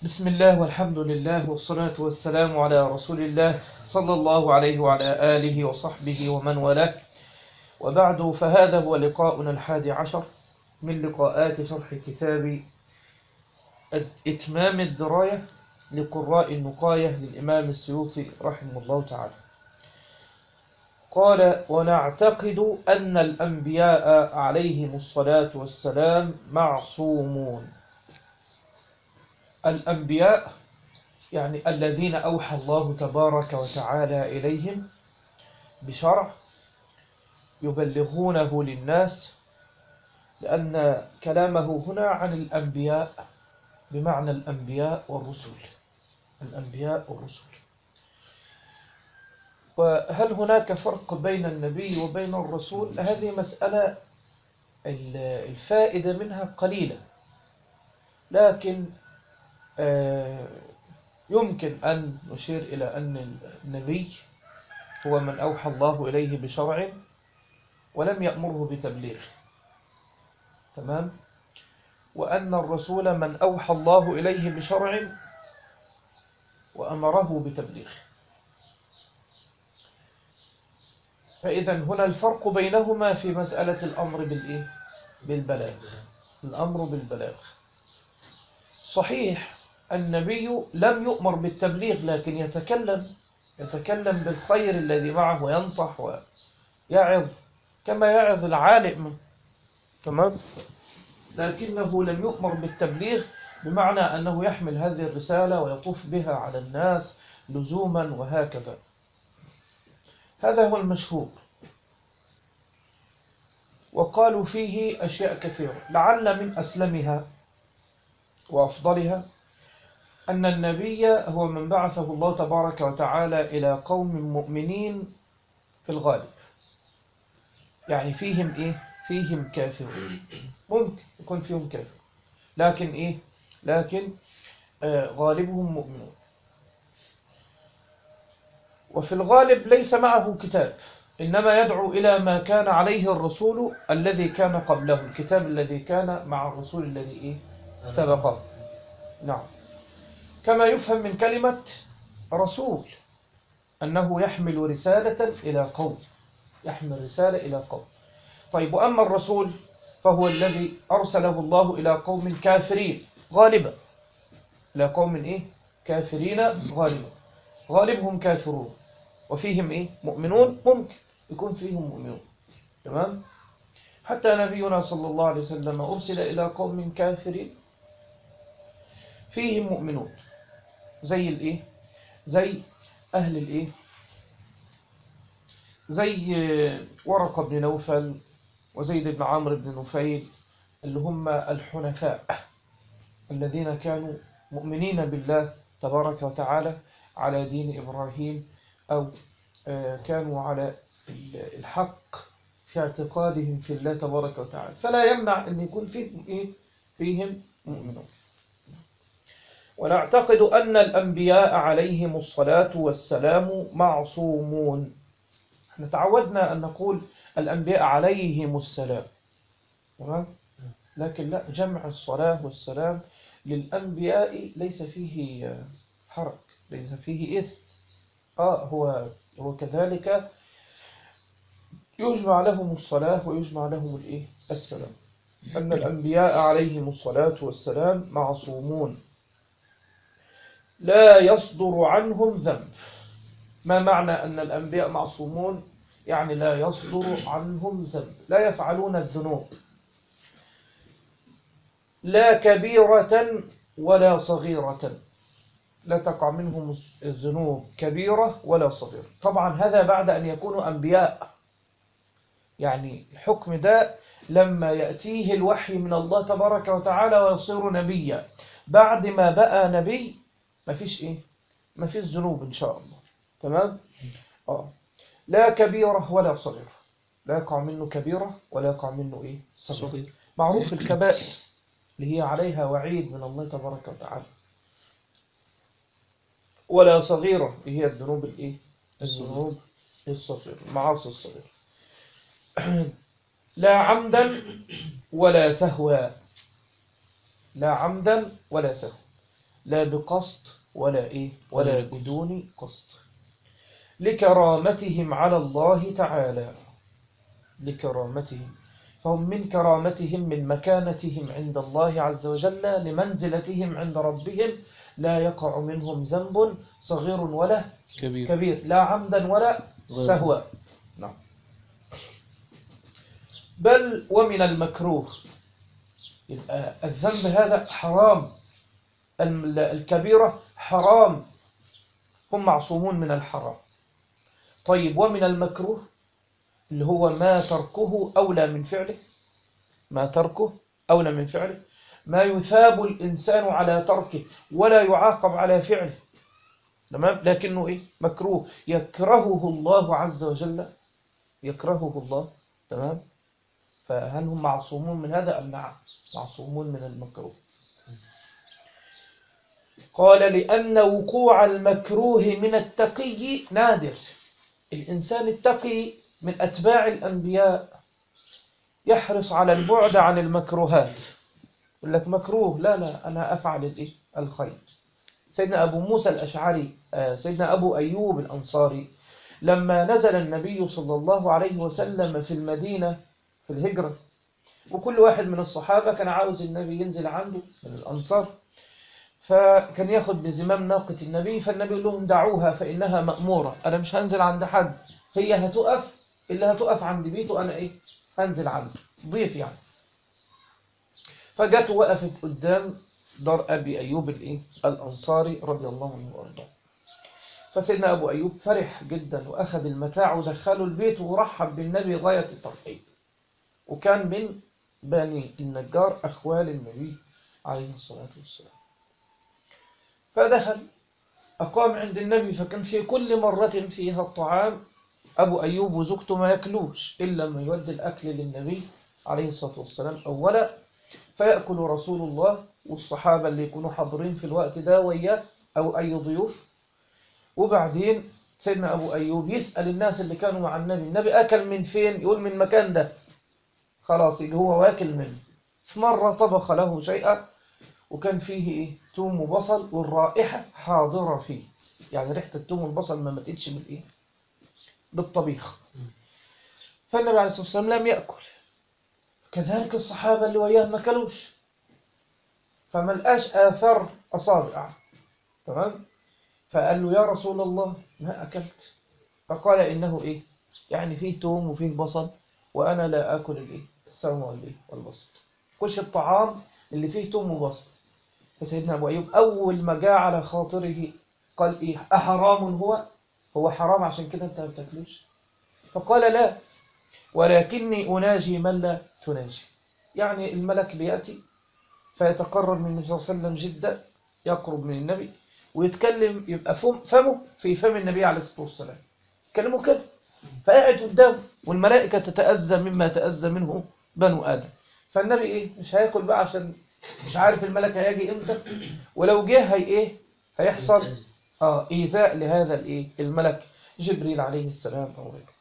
بسم الله والحمد لله والصلاة والسلام على رسول الله صلى الله عليه وعلى آله وصحبه ومن والاه، وبعد، فهذا هو لقاؤنا 11 من لقاءات شرح كتاب إتمام الدراية لقراء النقاية للإمام السيوطي رحمه الله تعالى. قال: ونعتقد أن الأنبياء عليهم الصلاة والسلام معصومون. الأنبياء يعني الذين أوحى الله تبارك وتعالى إليهم بشرع يبلغونه للناس، لأن كلامه هنا عن الأنبياء بمعنى الأنبياء والرسل. الأنبياء والرسل. وهل هناك فرق بين النبي وبين الرسول؟ هذه مسألة الفائدة منها قليلة، لكن يمكن أن نشير إلى أن النبي هو من أوحى الله إليه بشرع ولم يأمره بتبليغ، تمام؟ وأن الرسول من أوحى الله إليه بشرع وأمره بتبليغ. فإذا هنا الفرق بينهما في مسألة الأمر بالبلاغ. الأمر بالبلاغ. صحيح النبي لم يؤمر بالتبليغ، لكن يتكلم بالخير الذي معه وينصح ويعظ كما يعظ العالم، تمام؟ لكنه لم يؤمر بالتبليغ بمعنى أنه يحمل هذه الرسالة ويطوف بها على الناس لزوما وهكذا. هذا هو المشهور. وقالوا فيه أشياء كثيرة، لعل من أسلمها وأفضلها أن النبي هو من بعثه الله تبارك وتعالى إلى قوم مؤمنين في الغالب، يعني فيهم كافرون، ممكن يكون فيهم كافر، لكن غالبهم مؤمنون. وفي الغالب ليس معه كتاب، إنما يدعو إلى ما كان عليه الرسول الذي كان قبله، الكتاب الذي كان مع الرسول الذي سبقه. نعم، كما يفهم من كلمة رسول أنه يحمل رسالة إلى قوم، يحمل رسالة إلى قوم. طيب، وأما الرسول فهو الذي أرسله الله إلى قوم كافرين غالبا، إلى قوم كافرين غالبا، غالبهم كافرون وفيهم مؤمنون، ممكن يكون فيهم مؤمنون، تمام؟ حتى نبينا صلى الله عليه وسلم أرسل إلى قوم كافرين فيهم مؤمنون، زي أهل زي ورقة بن نوفل وزيد بن عمرو بن نفيل، اللي هم الحنفاء الذين كانوا مؤمنين بالله تبارك وتعالى على دين إبراهيم، أو كانوا على الحق في اعتقادهم في الله تبارك وتعالى، فلا يمنع أن يكون فيهم مؤمنون. ونعتقد أن الأنبياء عليهم الصلاة والسلام معصومون. احنا تعودنا أن نقول الأنبياء عليهم السلام، لكن لا، جمع الصلاة والسلام للأنبياء ليس فيه حرج، ليس فيه اسم. هو كذلك يجمع لهم الصلاة ويجمع لهم السلام. أن الأنبياء عليهم الصلاة والسلام معصومون لا يصدر عنهم ذنب. ما معنى أن الأنبياء معصومون؟ يعني لا يصدر عنهم ذنب، لا يفعلون الذنوب، لا كبيرة ولا صغيرة، لا تقع منهم الذنوب كبيرة ولا صغيرة. طبعا هذا بعد أن يكونوا أنبياء، يعني الحكم ده لما يأتيه الوحي من الله تبارك وتعالى ويصير نبيا. بعد ما بقى نبي ما فيش ذنوب إن شاء الله، تمام؟ لا كبيرة ولا صغيرة، لا يقع منه كبيرة ولا يقع منه صغيرة. معروف الكبائر اللي هي عليها وعيد من الله تبارك وتعالى، ولا صغيرة هي الذنوب الذنوب الصغيرة، المعاصي الصغيرة. لا عمدا ولا سهوا، لا عمدا ولا سهوا. لا بقصد ولا إيه ولا بدون قصد، لكرامتهم على الله تعالى، لكرامتهم، فهم من كرامتهم من مكانتهم عند الله عز وجل لمنزلتهم عند ربهم لا يقع منهم ذنب صغير ولا كبير، لا عمدا ولا سهوا. نعم. بل ومن المكروه، يبقى الذنب هذا حرام، الكبيرة حرام، هم معصومون من الحرام. طيب ومن المكروه اللي هو ما تركه أولى من فعله، ما تركه أولى من فعله، ما يثاب الإنسان على تركه ولا يعاقب على فعله، تمام، لكنه إيه مكروه يكرهه الله عز وجل، يكرهه الله، تمام. فهل هم معصومون من هذا أم نعم معصومون من المكروه؟ قال لأن وقوع المكروه من التقي نادر، الإنسان التقي من أتباع الأنبياء يحرص على البعد عن المكروهات، يقول لك مكروه لا أنا أفعل الخير. سيدنا أبو موسى الأشعري، سيدنا أبو أيوب الأنصاري، لما نزل النبي صلى الله عليه وسلم في المدينة في الهجرة، وكل واحد من الصحابة كان عاوز النبي ينزل عنده من الأنصار، فكان ياخد بزمام ناقة النبي، فالنبي يقول لهم دعوها فإنها مأمورة، أنا مش هنزل عند حد، هي هتقف، اللي هتقف عند بيته أنا هنزل عنده ضيف يعني. فجت وقفت قدام دار أبي أيوب الأنصاري رضي الله عنه وارضاه. فسيدنا أبو أيوب فرح جدا وأخذ المتاع ودخله البيت ورحب بالنبي غاية الترحيب، وكان من بني النجار أخوال النبي عليه الصلاة والسلام. فدخل أقام عند النبي، فكان في كل مرة فيها الطعام أبو أيوب وزوجته ما يأكلوش إلا ما يودي الأكل للنبي عليه الصلاة والسلام أولا، فيأكل رسول الله والصحابة اللي يكونوا حاضرين في الوقت ده وياه أو أي ضيوف، وبعدين سيدنا أبو أيوب يسأل الناس اللي كانوا مع النبي أكل من فين؟ يقول من مكان ده، خلاص يجي هو واكل منه. في مرة طبخ له شيئا وكان فيه توم وبصل والرائحة حاضرة فيه، يعني ريحة التوم والبصل ما متقتش بالطبيخ، فالنبي عليه الصلاة والسلام لم يأكل، كذلك الصحابة اللي وياه ما كلوش، فما لقاش آثار أصابع، تمام. فقال له يا رسول الله ما أكلت، فقال إنه يعني فيه توم وفيه بصل وأنا لا أكل الثوم والبصل، كلش الطعام اللي فيه توم وبصل. فسيدنا أبو أيوب أول ما جاء على خاطره قال أحرام هو حرام عشان كده أنت ما بتاكلوش؟ فقال لا، ولكني أناجي من لا تناجي، يعني الملك بيأتي فيتقرب من النبي صلى الله عليه وسلم جدا، يقرب من النبي ويتكلم، يبقى فمه في فم النبي عليه الصلاة والسلام، كلمه كده، فقاعد قدامه والملائكة تتأذى مما تأذى منه بنو آدم، فالنبي مش هياكل بقى عشان مش عارف الملك هيجي امتى، ولو جه هيحصل إيذاء لهذا الملك جبريل عليه السلام أو غيره.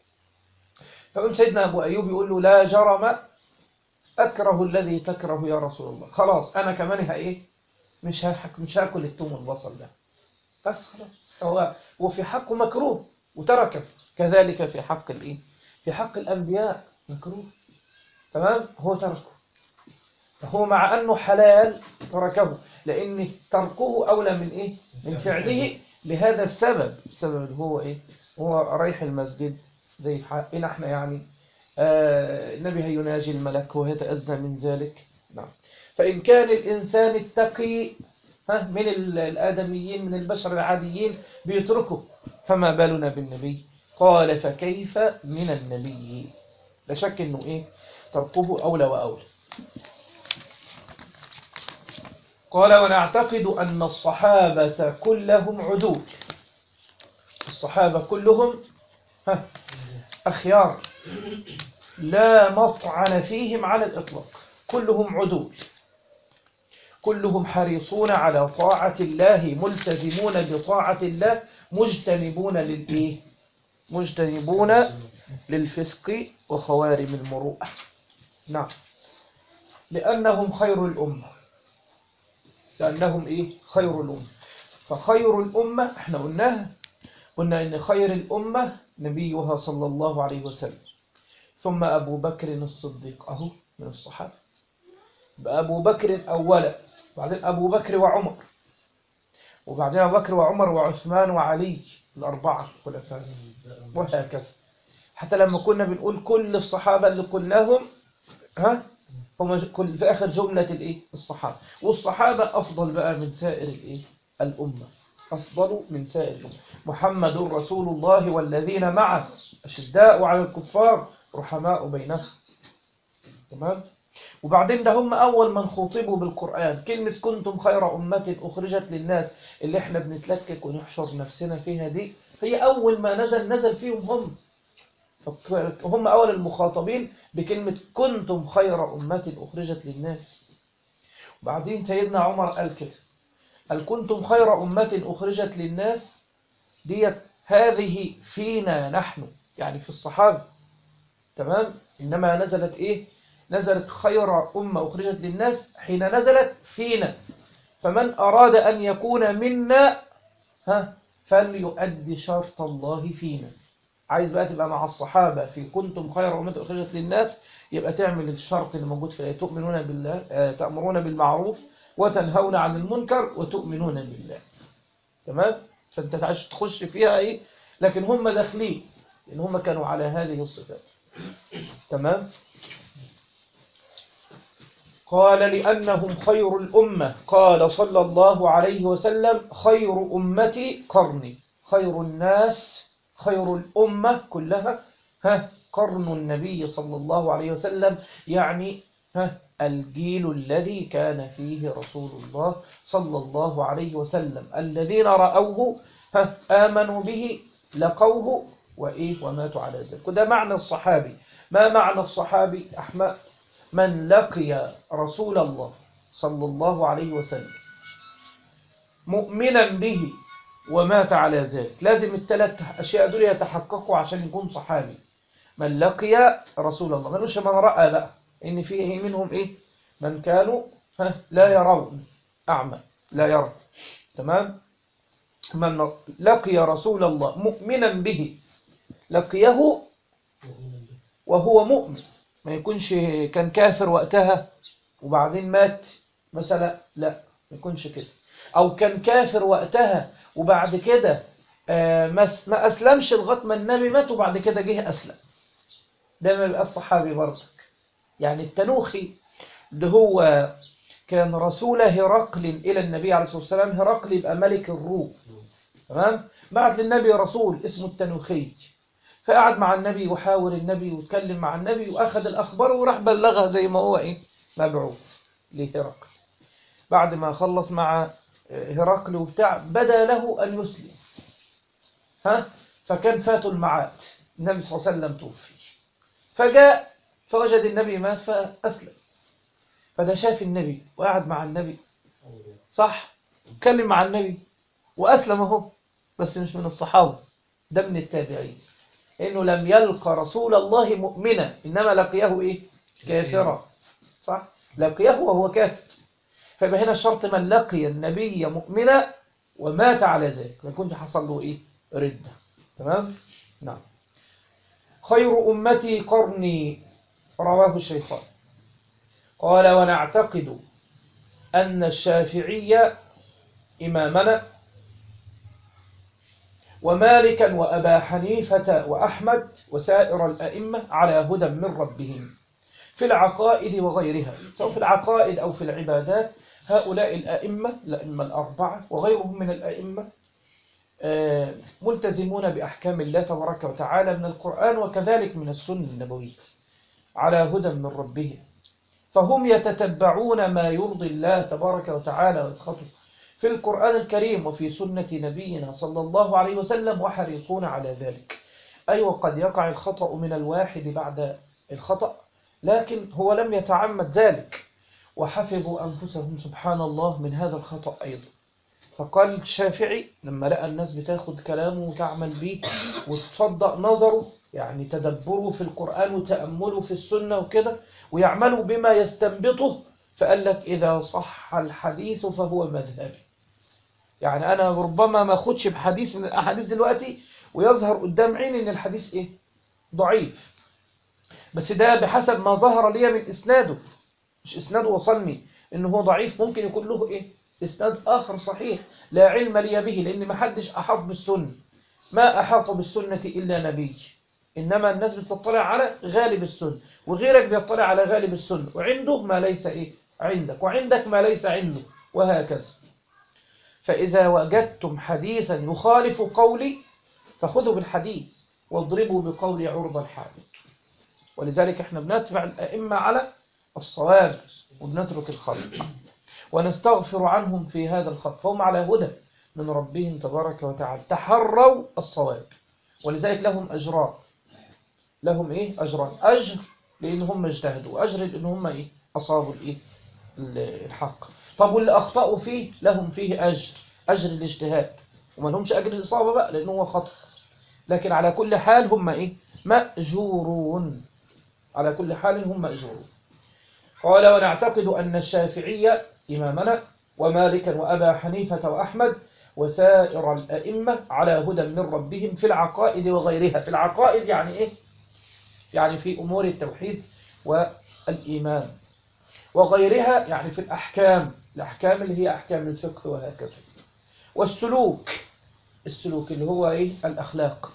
فقام سيدنا أبو أيوب يقول له لا جرم أكره الذي تكره يا رسول الله، خلاص أنا كمان مش هاكل التوم والبصل ده، بس خلاص هو في حقه مكروه وتركه، كذلك في حق في حق الأنبياء مكروه، تمام، هو تركه، فهو مع أنه حلال تركه، لأن تركه أولى من فعله، لهذا السبب اللي هو هو رايح المسجد زي حقنا احنا يعني، النبي هيناجي الملك ويتأذى من ذلك. نعم. فإن كان الإنسان التقي من الآدميين من البشر العاديين بيتركه، فما بالنا بالنبي؟ قال فكيف من النبي؟ لا شك أنه تركه أولى وأولى. قال ونعتقد أن الصحابة كلهم عدول، الصحابة كلهم أخيار لا مطعن فيهم على الإطلاق، كلهم عدول، كلهم حريصون على طاعة الله، ملتزمون بطاعة الله، مجتنبون للفسق وخوارم المروءة. نعم، لأنهم خير الأمة، لأنهم إيه؟ خير الأمة. فخير الأمة احنا قلنا إن خير الأمة نبيها صلى الله عليه وسلم، ثم أبو بكر الصديق أهو من الصحابة، أبو بكر أولا، بعدين أبو بكر وعمر، وبعدين أبو بكر وعمر وعثمان وعلي، الأربعة خلفاء، وهكذا. حتى لما كنا بنقول كل الصحابة اللي قلناهم هم كل في آخر جملة الإيه؟ الصحابة. والصحابة أفضل بقى من سائر الإيه؟ الأمة، أفضل من سائر الأمة. محمد رسول الله والذين معه أشداء على الكفار رحماء بينهم. تمام. وبعدين ده هم أول من خاطبوا بالقرآن. كلمة كنتم خير أمة أخرجت للناس اللي احنا بنتلكك ونحشر نفسنا فيها دي، هي أول ما نزل فيهم هم أول المخاطبين بكلمة كنتم خير أمة أخرجت للناس. وبعدين سيدنا عمر قال كده، قال كنتم خير أمة أخرجت للناس ديت هذه فينا نحن، يعني في الصحابة. تمام. إنما نزلت إيه؟ نزلت خير أمة أخرجت للناس حين نزلت فينا، فمن أراد أن يكون منا فليؤدي شرط الله فينا. عايز بقى تبقى مع الصحابة في كنتم خير أمة أخرجت للناس، يبقى تعمل الشرط اللي موجود في الآية، تؤمنون بالله، تأمرون بالمعروف وتنهون عن المنكر وتؤمنون بالله. تمام. فأنت تعيش تخش فيها إيه، لكن هم داخلين لأن هم كانوا على هذه الصفات. تمام. قال لأنهم خير الأمة، قال صلى الله عليه وسلم خير أمتي قرني، خير الناس خير الأمة كلها قرن النبي صلى الله عليه وسلم، يعني الجيل الذي كان فيه رسول الله صلى الله عليه وسلم، الذين رأوه آمنوا به لقوه وماتوا على ذلك. وده معنى الصحابي. ما معنى الصحابي أحمد؟ من لقي رسول الله صلى الله عليه وسلم مؤمنا به ومات على ذلك. لازم الثلاث أشياء دول يتحققوا عشان يكون صحابي. من لقي رسول الله، ما نقولش من رأى بقى، إن فيه منهم من كانوا لا يرون، أعمى لا يرى. تمام. من لقي رسول الله مؤمنا به، لقيه وهو مؤمن، ما يكونش كان كافر وقتها وبعدين مات مثلا، لا ما يكونش كده. أو كان كافر وقتها وبعد كده ما أسلمش لغاية ما النبي مات وبعد كده جه أسلم، ده ما يبقى الصحابي برضك. يعني التنوخي اللي هو كان رسول هرقل إلى النبي عليه الصلاة والسلام، هرقل يبقى ملك الروم. تمام. بعت للنبي رسول اسمه التنوخي، فقعد مع النبي وحاور النبي واتكلم مع النبي وأخذ الأخبار وراح بلغها زي ما هو مبعوث لهرقل. بعد ما خلص مع هرقل وبتاع بدا له أن يسلم، فكان فاته الميعاد، النبي صلى الله عليه وسلم توفي، فجاء فوجد النبي مات فأسلم. فده شاف النبي وقعد مع النبي، صح، اتكلم مع النبي وأسلم اهو، بس مش من الصحابة، ده من التابعين، إنه لم يلقى رسول الله مؤمنا، إنما لقيه كافرا، صح، لقيه وهو كافر. فيبقى هنا الشرط من لقي النبي مؤمنا ومات على ذلك، ما يكونش حصل له ردة. تمام. نعم. خير أمتي قرني، رواه الشيخان. قال ونعتقد أن الشافعي إمامنا ومالكا وأبا حنيفة وأحمد وسائر الأئمة على هدى من ربهم في العقائد وغيرها، سواء في العقائد أو في العبادات. هؤلاء الأئمة الأربعة وغيرهم من الأئمة ملتزمون بأحكام الله تبارك وتعالى من القرآن وكذلك من السنة النبوية على هدى من ربهم، فهم يتتبعون ما يرضي الله تبارك وتعالى ويسخطه في القرآن الكريم وفي سنة نبينا صلى الله عليه وسلم وحريصون على ذلك. أيوة، قد يقع الخطأ من الواحد بعد الخطأ، لكن هو لم يتعمد ذلك، وحفظوا أنفسهم سبحان الله من هذا الخطأ أيضا. فقال الشافعي لما لقى الناس بتاخد كلامه وتعمل به وتصدق نظره، يعني تدبره في القرآن وتأمله في السنة وكده، ويعملوا بما يستنبطه فقال لك إذا صح الحديث فهو مذهبي. يعني أنا ربما ما أخدش بحديث من الأحاديث دلوقتي ويظهر قدام عيني إن الحديث إيه؟ ضعيف، بس ده بحسب ما ظهر لي من إسناده، مش إسناده وصلني إنه هو ضعيف، ممكن يكون له إيه؟ إسناد آخر صحيح لا علم لي به، لأن ما حدش أحاط بالسنة، ما أحاط بالسنة إلا نبي، إنما الناس بتطلع على غالب السنة، وغيرك بيطلع على غالب السنة، وعنده ما ليس إيه؟ عندك، وعندك ما ليس عنده، وهكذا. فإذا وجدتم حديثا يخالف قولي فخذوا بالحديث واضربوا بقولي عرض الحائط. ولذلك احنا بنتبع الأئمة على الصواب وبنترك الخطأ ونستغفر عنهم في هذا الخطأ، فهم على هدى من ربهم تبارك وتعالى، تحروا الصواب، ولذلك لهم أجران. لهم إيه؟ أجران، أجر لأن هم اجتهدوا، وأجر لأن هم إيه؟ أصابوا الإيه؟ الحق. طب واللي أخطأوا فيه لهم فيه أجر، أجر الاجتهاد، وما لهمش أجر الإصابة بقى لأنه هو خطأ، لكن على كل حال هم إيه؟ مأجورون، على كل حال هم مأجورون. قال ونعتقد أن الشافعي إمامنا ومالكا وأبا حنيفة وأحمد وسائر الأئمة على هدى من ربهم في العقائد وغيرها. في العقائد يعني إيه؟ يعني في أمور التوحيد والإيمان، وغيرها يعني في الأحكام، الأحكام اللي هي أحكام الفقه وهكذا، والسلوك، السلوك اللي هو إيه؟ الأخلاق.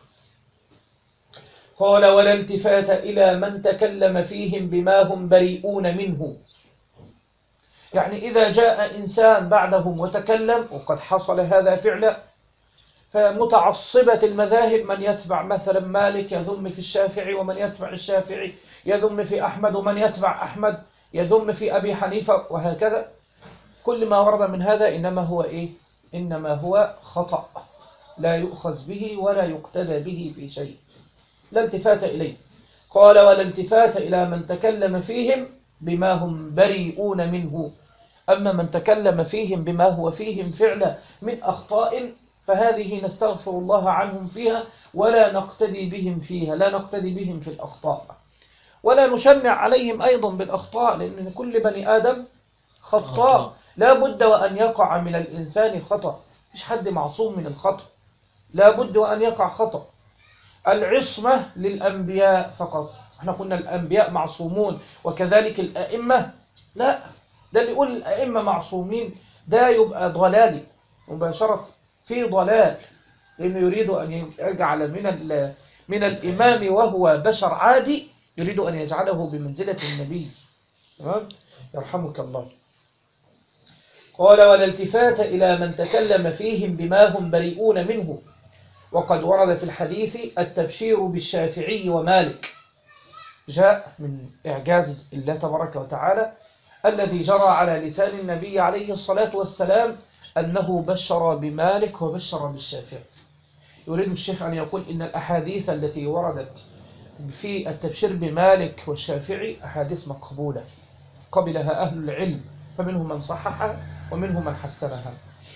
قال ولا التفات إلى من تكلم فيهم بما هم بريئون منه. يعني إذا جاء إنسان بعدهم وتكلم، وقد حصل هذا فعلا، فمتعصبة المذاهب من يتبع مثلا مالك يذم في الشافعي، ومن يتبع الشافعي يذم في أحمد، ومن يتبع أحمد يذم في أبي حنيفة، وهكذا. كل ما ورد من هذا إنما هو إيه؟ إنما هو خطأ لا يؤخذ به ولا يقتدى به في شيء، لا التفات إليه. قال ولا التفات إلى من تكلم فيهم بما هم بريئون منه. أما من تكلم فيهم بما هو فيهم فعلا من أخطاء فهذه نستغفر الله عنهم فيها ولا نقتدي بهم فيها، لا نقتدي بهم في الأخطاء، ولا نشنع عليهم أيضا بالأخطاء، لأن كل بني آدم خطاء، لا بد وأن يقع من الإنسان خطأ، مش حد معصوم من الخطأ، لا بد وأن يقع خطأ. العصمة للأنبياء فقط، احنا قلنا الأنبياء معصومون وكذلك الأئمة، لا، ده اللي يقول الأئمة معصومين ده يبقى ضلالي مباشرة، في ضلال، لأنه يريد أن يجعل من الإمام وهو بشر عادي، يريد أن يجعله بمنزلة النبي. تمام؟ يرحمك الله. قال ولا التفات إلى من تكلم فيهم بما هم بريئون منه. وقد ورد في الحديث التبشير بالشافعي ومالك، جاء من إعجاز الله تبارك وتعالى الذي جرى على لسان النبي عليه الصلاة والسلام أنه بشر بمالك وبشر بالشافعي. يريد الشيخ أن يقول إن الأحاديث التي وردت في التبشير بمالك والشافعي أحاديث مقبولة، قبلها أهل العلم، فمنهم من صححها ومنهم من حسنها.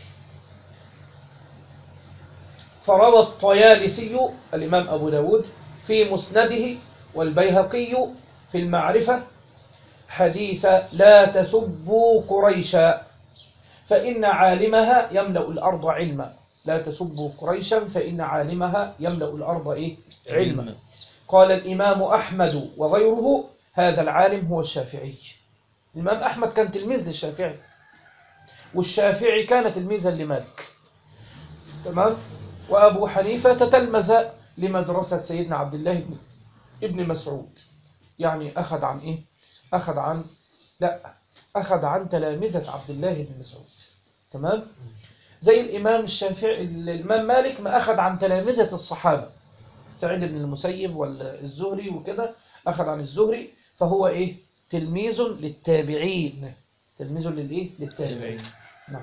فروى الطيالسي الإمام أبو داود في مسنده والبيهقي في المعرفة حديث لا تسبوا قريشا فإن عالمها يملأ الأرض علما. لا تسبوا قريشا فإن عالمها يملأ الأرض إيه؟ علما. قال الإمام أحمد وغيره هذا العالم هو الشافعي. الإمام أحمد كان تلميذ للشافعي، والشافعي كان تلميذا لمالك. تمام؟ وأبو حنيفة تتلمذ لمدرسة سيدنا عبد الله ابن مسعود، يعني أخذ عن إيه؟ أخذ عن تلامذة عبد الله بن مسعود. تمام؟ زي الإمام الشافعي، الإمام مالك ما أخذ عن تلامذة الصحابة، سعيد بن المسيب والزهري وكده، أخذ عن الزهري، فهو إيه؟ تلميذ للتابعين، تلميذ للإيه؟ للتابعين. نعم.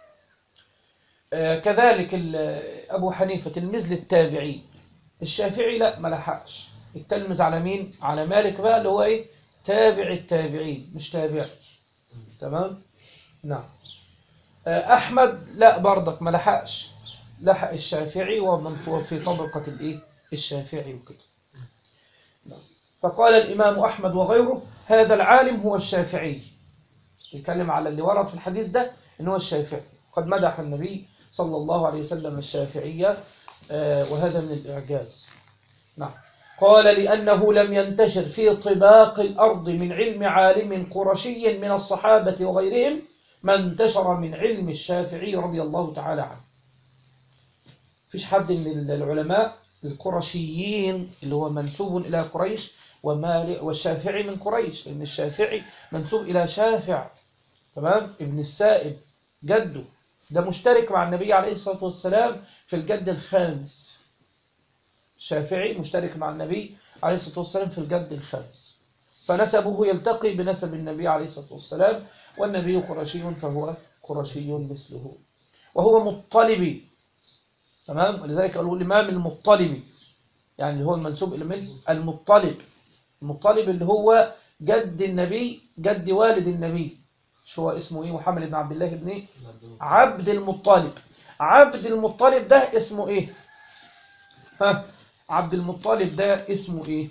كذلك أبو حنيفة تلميذ للتابعين. الشافعي لا، ما لحقش التلمذ على مين؟ على مالك بقى، اللي هو إيه؟ تابع التابعين مش تابعي. تمام؟ نعم. أحمد لا برضك ما لحقش، لحق الشافعي ومن في طبقة الإيه؟ الشافعي وكده. نعم. فقال الإمام أحمد وغيره هذا العالم هو الشافعي. يتكلم على اللي ورد في الحديث ده إن هو الشافعي. قد مدح النبي صلى الله عليه وسلم الشافعية، وهذا من الإعجاز. نعم. قال لأنه لم ينتشر في طباق الأرض من علم عالم قرشي من الصحابة وغيرهم ما انتشر من علم الشافعي رضي الله تعالى عنه. فيش حد من العلماء القرشيين اللي هو منسوب إلى قريش، والشافعي من قريش، لأن الشافعي منسوب إلى شافع، تمام، ابن السائب جده، ده مشترك مع النبي عليه الصلاة والسلام في الجد الخامس. الشافعي مشترك مع النبي عليه الصلاة والسلام في الجد الخامس، فنسبه يلتقي بنسب النبي عليه الصلاة والسلام، والنبي قرشي فهو قرشي مثله، وهو مطلبي، تمام. ولذلك قالوا الإمام المطلبي، يعني هو المنسوب إلى من؟ المطلب. المطلب اللي هو جد النبي، جد والد النبي، شو هو اسمه ايه؟ محمد بن عبد الله بن ايه؟ عبد المطلب. عبد المطلب ده اسمه ايه؟ ها، عبد المطلب ده اسمه ايه؟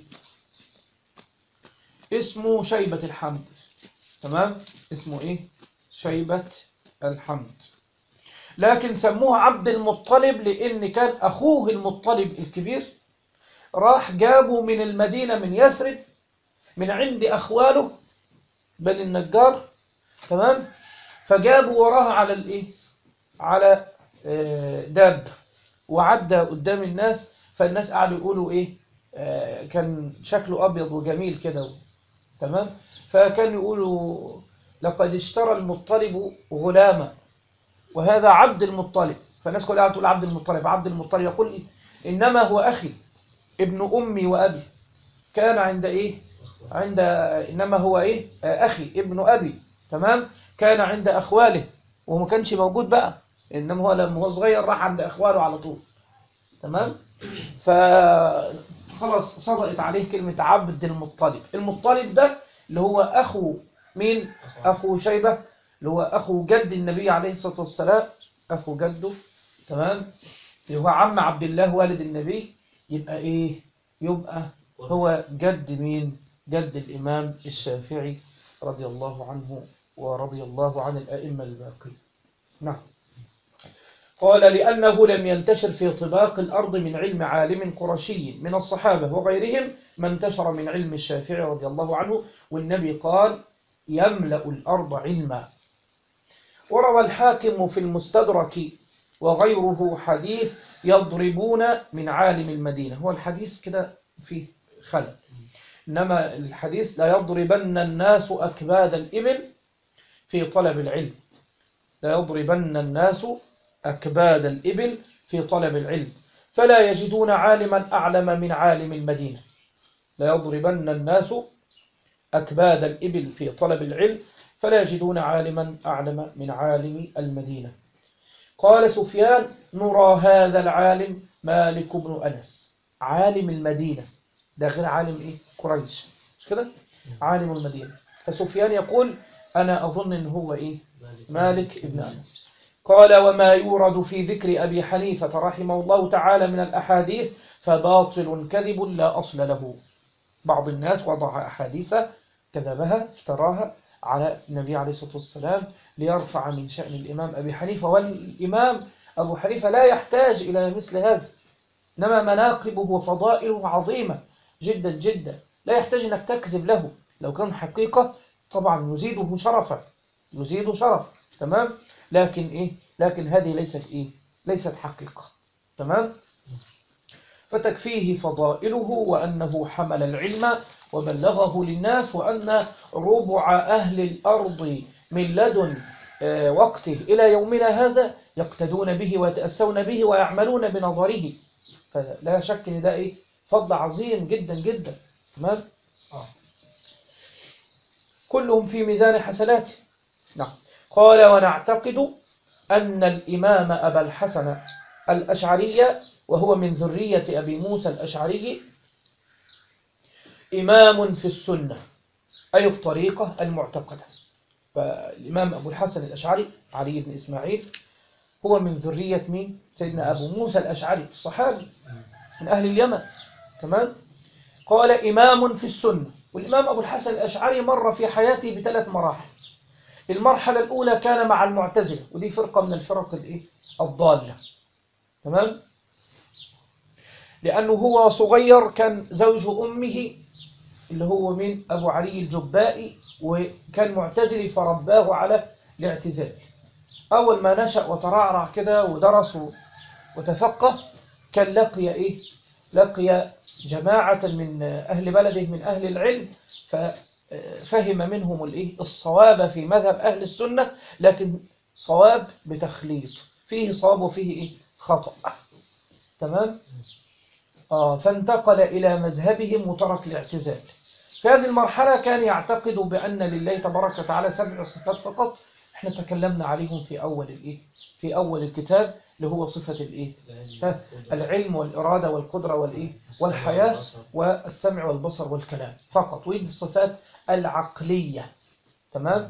اسمه شيبة الحمد، تمام، اسمه ايه؟ شيبة الحمد. لكن سموه عبد المطلب لان كان اخوه المطلب الكبير راح جابه من المدينة من يثرب من عند اخواله بني النجار، تمام، فجابوا وراها على الايه؟ على داب، وعدى قدام الناس، فالناس قعدوا يقولوا ايه؟ كان شكله ابيض وجميل كده، تمام، فكان يقولوا لقد اشترى المطلب غلاما وهذا عبد المطلب، فالناس كلها قاعده تقول عبد المطلب عبد المطلب، يقول لي انما هو اخي ابن امي وابي، كان عند ايه؟ عند، انما هو ايه؟ اخي ابن ابي، تمام، كان عند اخواله، وهو ما كانش موجود بقى، انما هو لما هو صغير راح عند اخواله على طول، تمام. فخلاص صدقت عليه كلمة عبد المطلب. المطلب ده اللي هو اخو مين؟ اخو شيبة، اللي هو اخو جد النبي عليه الصلاة والسلام، اخو جده، تمام، اللي هو عم عبد الله والد النبي، يبقى ايه؟ يبقى هو جد مين؟ جد الإمام الشافعي رضي الله عنه ورضي الله عن الأئمة الباقين. نعم. قال لأنه لم ينتشر في طباق الأرض من علم عالم قرشي من الصحابة وغيرهم ما انتشر من علم الشافعي رضي الله عنه، والنبي قال يملأ الأرض علما. وروى الحاكم في المستدرك وغيره حديث يضربون من عالم المدينة. هو الحديث كده فيه خلل، إنما الحديث لا يضربن الناس أكباد الإبل في طلب العلم، لا يضربن الناس أكباد الإبل في طلب العلم فلا يجدون عالما أعلم من عالم المدينة. لا يضربن الناس أكباد الإبل في طلب العلم فلا يجدون عالما أعلم من عالم المدينة. قال سفيان نرى هذا العالم مالك بن أنس، عالم المدينة، ده غير عالم إيه؟ قريش، مش كده؟ عالم المدينة. فسفيان يقول أنا أظن إن هو إيه؟ مالك بن أنس. قال وما يورد في ذكر أبي حنيفة رحمه الله تعالى من الأحاديث فباطل كذب لا أصل له. بعض الناس وضع أحاديث كذبها افتراها على النبي عليه الصلاة والسلام ليرفع من شأن الإمام أبي حنيفة، والإمام أبو حنيفة لا يحتاج إلى مثل هذا، إنما مناقبه وفضائله عظيمة جدا جدا، لا يحتاج أنك تكذب له. لو كان حقيقة طبعا يزيده شرفا، يزيد شرف، تمام، لكن إيه؟ لكن هذه ليست إيه؟ ليست حقيقة، تمام. فتكفيه فضائله وأنه حمل العلم وبلغه للناس، وأن ربع أهل الأرض من لدن وقته إلى يومنا هذا يقتدون به ويتأسون به ويعملون بنظره، فلا شك أن ده إيه؟ فضل عظيم جدا جدا، تمام. كلهم في ميزان حسناته. نعم. قال ونعتقد أن الإمام أبا الحسن الأشعري وهو من ذرية أبي موسى الأشعري إمام في السنة، أي الطريقة المعتقدة. فالإمام أبو الحسن الأشعري علي بن إسماعيل هو من ذرية مين؟ سيدنا أبو موسى الأشعري الصحابي من أهل اليمن، تمام. قال إمام في السنة. والإمام أبو الحسن الأشعري مر في حياته بثلاث مراحل. المرحلة الأولى كان مع المعتزلة، ودي فرقة من الفرق الضالة. تمام؟ لأنه هو صغير كان زوج أمه اللي هو من أبو علي الجبائي، وكان معتزلي فرباه على الاعتزال. أول ما نشأ وترعرع كده ودرس وتفقه، كان لقي جماعة من أهل بلده من أهل العلم، ففهم منهم الصواب في مذهب أهل السنة، لكن صواب بتخليط، فيه صواب وفيه خطأ. تمام؟ فانتقل إلى مذهبهم وترك الاعتزال. في هذه المرحلة كان يعتقد بأن لله تبارك وتعالى 7 صفات فقط. احنا تكلمنا عليهم في أول الكتاب، اللي هو صفة العلم والإرادة والقدرة والحياة والسمع والبصر والكلام فقط، ودي الصفات العقلية. تمام؟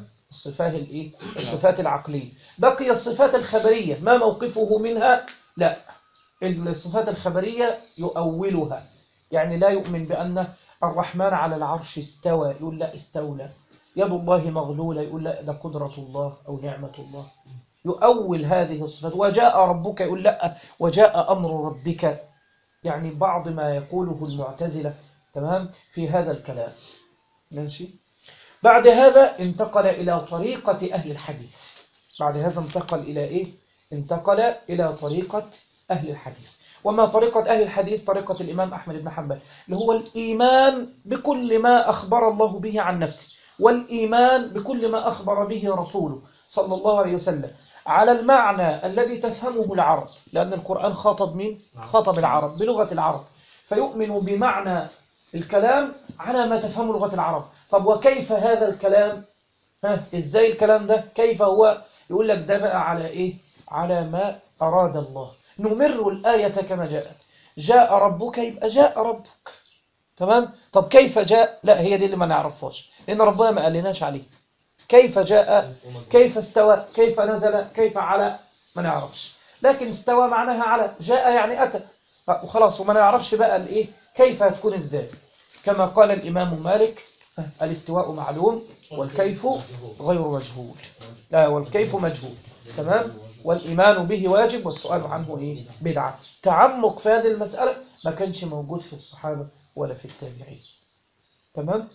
الصفات العقلية. بقي الصفات الخبرية، ما موقفه منها؟ لا، الصفات الخبرية يؤولها، يعني لا يؤمن بأن الرحمن على العرش استوى، يقول لا استولى. يد الله مغلولة، يقول لا ده قدرة الله أو نعمة الله. يؤول هذه الصفات. وجاء ربك، يقول لا وجاء أمر ربك، يعني بعض ما يقوله المعتزلة. تمام؟ في هذا الكلام. ماشي. بعد هذا انتقل إلى طريقة أهل الحديث. بعد هذا انتقل إلى طريقة أهل الحديث. وما طريقة أهل الحديث؟ طريقة الإمام أحمد بن حنبل، اللي هو الإيمان بكل ما أخبر الله به عن نفسه، والإيمان بكل ما أخبر به رسوله صلى الله عليه وسلم على المعنى الذي تفهمه العرب، لأن القرآن خاطب مين؟ خاطب العرب بلغة العرب، فيؤمن بمعنى الكلام على ما تفهمه لغة العرب. طب وكيف هذا الكلام؟ إزاي الكلام ده؟ كيف هو؟ يقول لك ده بقى على على ما أراد الله. نمر الآية كما جاءت. جاء ربك، يبقى جاء ربك. تمام؟ طب كيف جاء؟ لا، هي دي اللي ما نعرفهاش، لأن ربنا ما قالناش عليه. كيف جاء؟ كيف استوى؟ كيف نزل؟ كيف على؟ ما نعرفش. لكن استوى معناها على، جاء يعني أتى، وخلاص. وما نعرفش بقى كيف هتكون إزاي. كما قال الإمام مالك: الاستواء معلوم والكيف غير مجهول. لا، والكيف مجهول. تمام؟ والإيمان به واجب والسؤال عنه بدعة. تعمق في هذه المسألة ما كانش موجود في الصحابة ولا في التابعين. تمام؟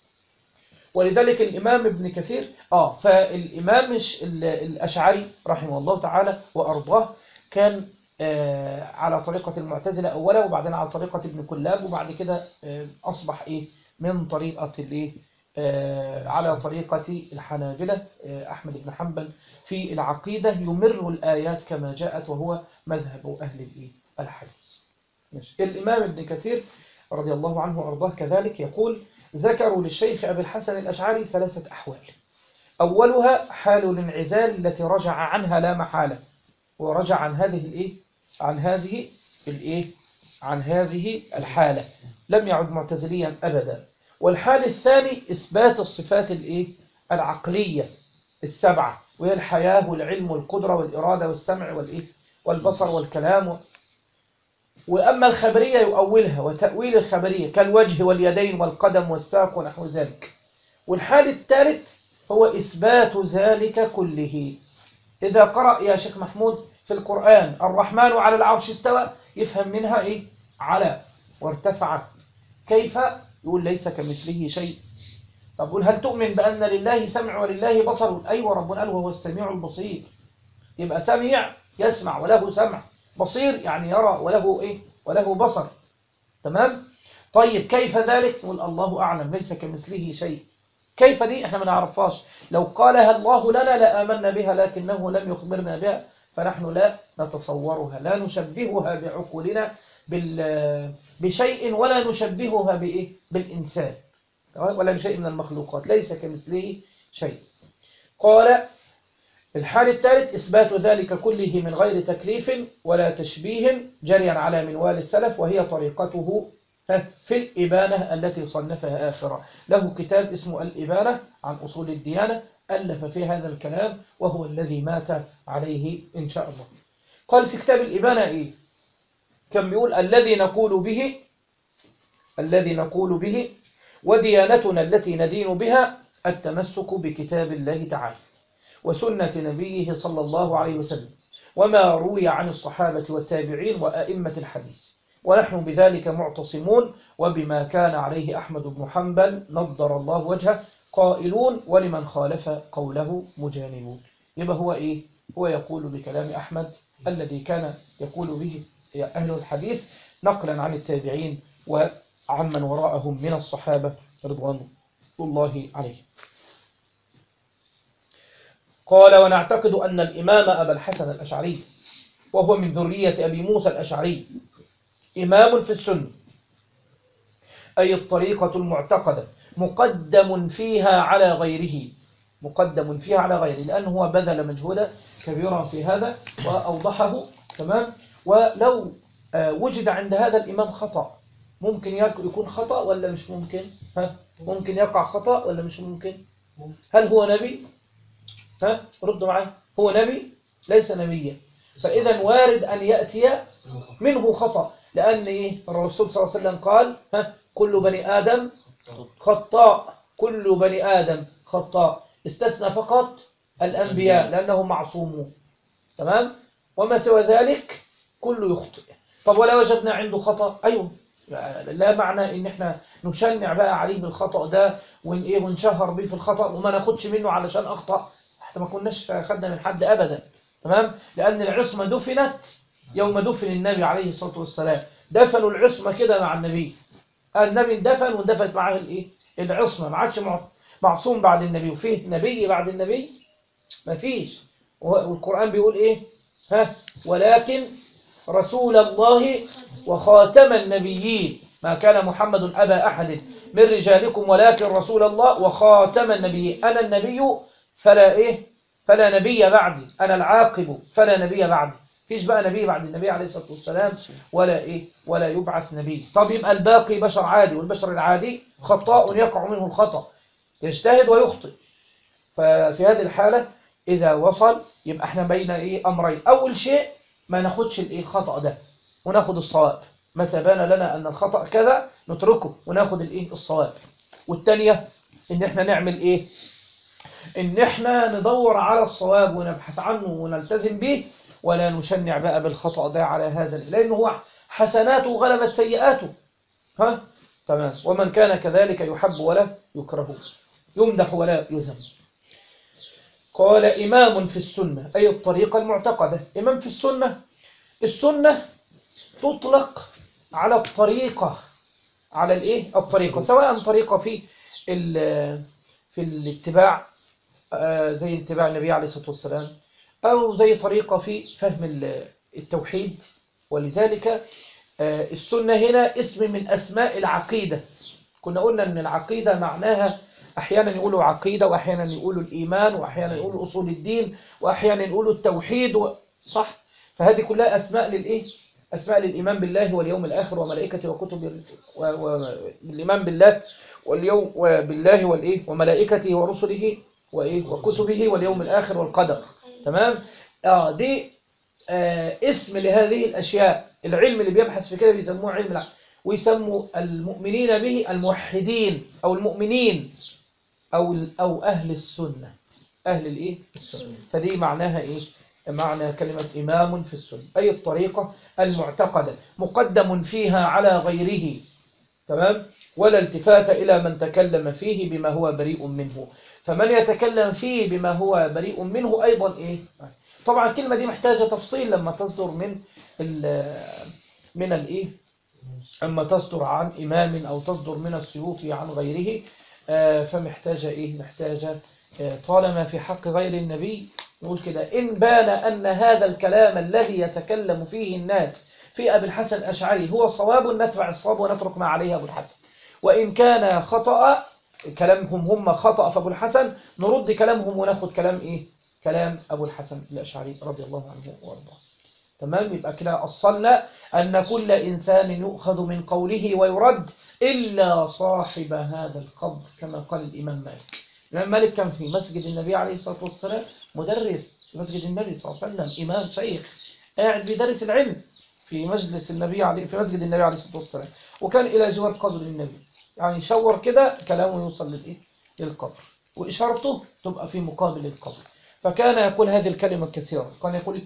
ولذلك الإمام ابن كثير فالإمام الأشعري رحمه الله تعالى وأرضاه كان على طريقة المعتزلة أولا، وبعدين على طريقة ابن كلاب، وبعد كده أصبح من طريقة على طريقة الحنابلة أحمد بن حنبل في العقيدة، يمر الآيات كما جاءت، وهو مذهب أهل الحديث. الإمام ابن كثير رضي الله عنه وأرضاه كذلك يقول: ذكروا للشيخ أبي الحسن الأشعري 3 أحوال. أولها حال الانعزال التي رجع عنها لا محالة، ورجع عن هذه الحالة، لم يعد معتزليا أبدا. والحال الثاني إثبات الصفات العقلية 7، وهي الحياة والعلم والقدرة والإرادة والسمع والبصر والكلام. وأما الخبرية يؤولها، وتأويل الخبرية كالوجه واليدين والقدم والساق ونحو ذلك. والحال الثالث هو إثبات ذلك كله. إذا قرأ يا شيخ محمود في القرآن الرحمن على العرش استوى، يفهم منها على وارتفع. كيف؟ يقول ليس كمثله شيء. طب قل هل تؤمن بأن لله سمع ولله بصر؟ أيوة، ربنا قال وهو السميع البصير. يبقى سميع يسمع وله سمع، بصير يعني يرى وله بصر. تمام؟ طيب كيف ذلك؟ نقول الله أعلم، ليس كمثله شيء. كيف دي؟ احنا ما نعرفهاش. لو قالها الله لنا لآمنا بها، لكنه لم يخبرنا بها، فنحن لا نتصورها، لا نشبهها بعقولنا بشيء، ولا نشبهها بالإنسان، ولا بشيء من المخلوقات، ليس كمثله شيء. قال: الحال الثالث إثبات ذلك كله من غير تكليف ولا تشبيه، جريا على منوال السلف، وهي طريقته في الإبانة التي صنفها آخرة. له كتاب اسمه الإبانة عن أصول الديانة، ألف في هذا الكلام، وهو الذي مات عليه إن شاء الله. قال في كتاب الإبانة كم بيقول: الذي نقول به وديانتنا التي ندين بها التمسك بكتاب الله تعالى. وسنة نبيه صلى الله عليه وسلم وما روي عن الصحابة والتابعين وأئمة الحديث، ونحن بذلك معتصمون وبما كان عليه أحمد بن حنبل نضر الله وجهه قائلون ولمن خالف قوله مجانبون. يبقى هو إيه؟ هو يقول بكلام أحمد الذي كان يقول به أهل الحديث نقلا عن التابعين وعمن وراءهم من الصحابة رضوان الله عليه. قال ونعتقد أن الإمام أبا الحسن الأشعري وهو من ذرية أبي موسى الأشعري إمام في السنة، أي الطريقة المعتقدة مقدم فيها على غيره، مقدم فيها على غيره، لأنه هو بذل مجهودا كبيرا في هذا وأوضحه. تمام. ولو وجد عند هذا الإمام خطأ، ممكن يكون خطأ ولا مش ممكن؟ ممكن يقع خطأ ولا مش ممكن؟ هل هو نبي؟ ردوا معي. هو نبي؟ ليس نبيا. فإذا وارد أن يأتي منه خطأ، لأن الرسول صلى الله عليه وسلم قال كل بني آدم خطاء، كل بني آدم خطاء، استثنى فقط الأنبياء لأنهم معصومون. تمام. وما سوى ذلك كله يخطئ. طب ولا وجدنا عنده خطأ؟ أيوه، لا معنى إن إحنا نشنع بقى عليه بالخطأ ده ونشهر به في الخطأ وما ناخدش منه علشان أخطأ. حتى ما كناش خدنا من حد أبدا. تمام. لأن العصمة دفنت يوم دفن النبي عليه الصلاة والسلام، دفنوا العصمة كده مع النبي. النبي اندفن واندفنت معاه العصمة، ما عادش معصوم بعد النبي. وفيه نبي بعد النبي؟ ما فيش. والقرآن بيقول إيه؟ ولكن رسول الله وخاتم النبيين، ما كان محمد أبا أحد من رجالكم ولكن رسول الله وخاتم النبيين. أنا النبي فلا نبي بعدي، أنا العاقب فلا نبي بعدي. فيش بقى نبي بعد النبي عليه الصلاة والسلام ولا يبعث نبي. طب يبقى الباقي بشر عادي، والبشر العادي خطاء يقع منه الخطأ، يجتهد ويخطئ. ففي هذه الحالة إذا وصل يبقى احنا بين أمرين. أول شيء ما ناخدش الخطأ ده وناخد الصواب، متى بان لنا أن الخطأ كذا نتركه وناخد الصواب. والثانية إن احنا نعمل إن احنا ندور على الصواب ونبحث عنه ونلتزم به، ولا نشنع بقى بالخطأ ده على هذا، لأنه هو حسناته غلبت سيئاته. تمام. ومن كان كذلك يحب ولا يكره، يمدح ولا يذم. قال إمام في السنة، أي الطريقة المعتقدة. إمام في السنة، السنة تطلق على الطريقة، على الطريقة، سواء طريقة في الاتباع زي اتباع النبي عليه الصلاة والسلام، أو زي طريقة في فهم التوحيد. ولذلك السنة هنا اسم من أسماء العقيدة. كنا قلنا أن العقيدة معناها أحيانا يقولوا عقيدة، وأحيانا يقولوا الإيمان، وأحيانا يقولوا أصول الدين، وأحيانا يقولوا التوحيد صح. فهذه كلها أسماء أسماء للإيمان بالله واليوم الآخر وملائكته وكتبه، والإيمان بالله واليوم بالله وملائكته ورسله وكتبه واليوم الآخر والقدر. تمام. دي اسم لهذه الأشياء. العلم اللي بيبحث في كده بيسموه علم العقل، ويسموا المؤمنين به الموحدين أو المؤمنين أو أهل السنة، أهل السنة. فدي معناها معنى كلمة إمام في السنة، أي الطريقة المعتقدة مقدم فيها على غيره. تمام. ولا التفات إلى من تكلم فيه بما هو بريء منه. فمن يتكلم فيه بما هو بريء منه أيضا طبعا الكلمة دي محتاجة تفصيل لما تصدر أما تصدر عن إمام أو تصدر من السيوطي عن غيره، فمحتاجة محتاجة طالما في حق غير النبي نقول كده: إن بان أن هذا الكلام الذي يتكلم فيه الناس في أبي الحسن الأشعري هو صواب نتبع الصواب ونترك ما عليه أبو الحسن، وإن كان خطأ كلامهم هم خطأ فأبو الحسن نرد كلامهم وناخد كلام أبو الحسن الأشعري رضي الله عنه وارضاه. تمام. يبقى كده أصلنا أن كل إنسان يؤخذ من قوله ويرد إلا صاحب هذا القبر، كما قال الإمام مالك. الإمام مالك كان في مسجد النبي عليه الصلاة والسلام مدرس في مسجد النبي صلى الله عليه وسلم، إمام شيخ قاعد بيدرس العلم في مسجد النبي عليه الصلاة والسلام، وكان إلى جوار قبر النبي، يعني يشور كده كلامه يوصل للقبر، وإشارته تبقى في مقابل القبر. فكان يقول هذه الكلمة كثيرا، كان يقول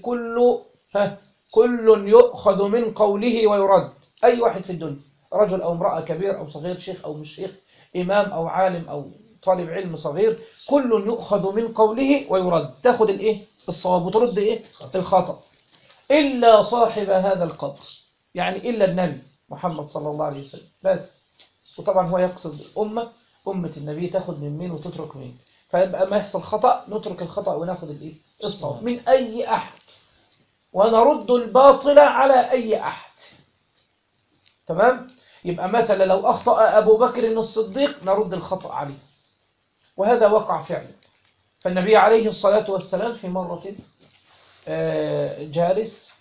كل يؤخذ من قوله ويرد. أي واحد في الدنيا، رجل أو امرأة، كبير أو صغير، شيخ أو مش شيخ، إمام أو عالم أو طالب علم صغير، كل يؤخذ من قوله ويرد. تاخد الإيه؟ الصواب وترد إيه؟ الخطأ. إلا صاحب هذا القبر، يعني إلا النبي محمد صلى الله عليه وسلم بس. وطبعا هو يقصد أمة النبي، تاخد من مين وتترك مين. فيبقى ما يحصل خطأ نترك الخطأ وناخد الإيه؟ الصواب من أي أحد، ونرد الباطل على أي أحد. تمام؟ يبقى مثلا لو أخطأ أبو بكر الصديق نرد الخطأ عليه، وهذا وقع فعلا. فالنبي عليه الصلاة والسلام في مرة جالس،